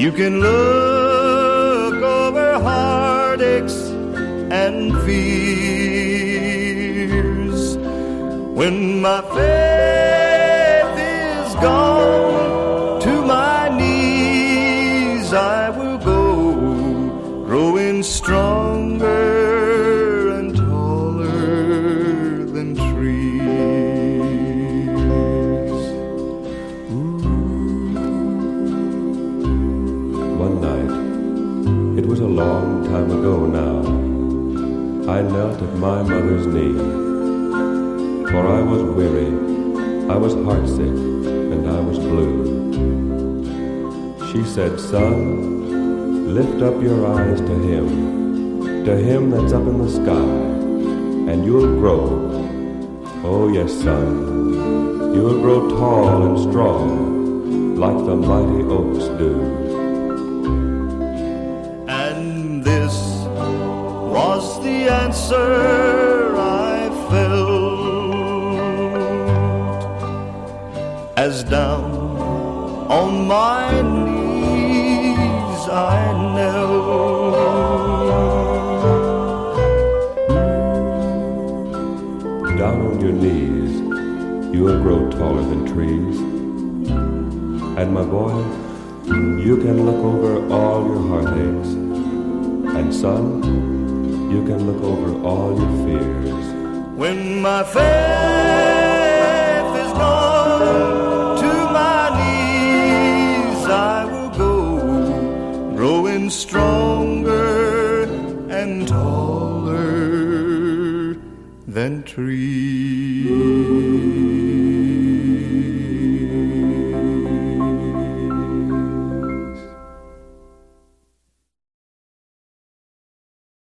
You can look over heartaches and fears. When my faith is gone, to my knees I will go, growing stronger and taller than trees. One night, it was a long time ago now, I knelt at my mother's knee. For I was weary, I was heartsick, and I was blue. She said, "Son, lift up your eyes to him that's up in the sky, and you'll grow. Oh yes, son, you'll grow tall and strong, like the mighty oaks do." And this was the answer I felt, as down on my knees I knelt. Down on your knees, you'll grow taller than trees. And my boy, you can look over all your heartaches. And son, you can look over all your fears. When my faith is gone, to my knees I will go, growing stronger and taller than trees.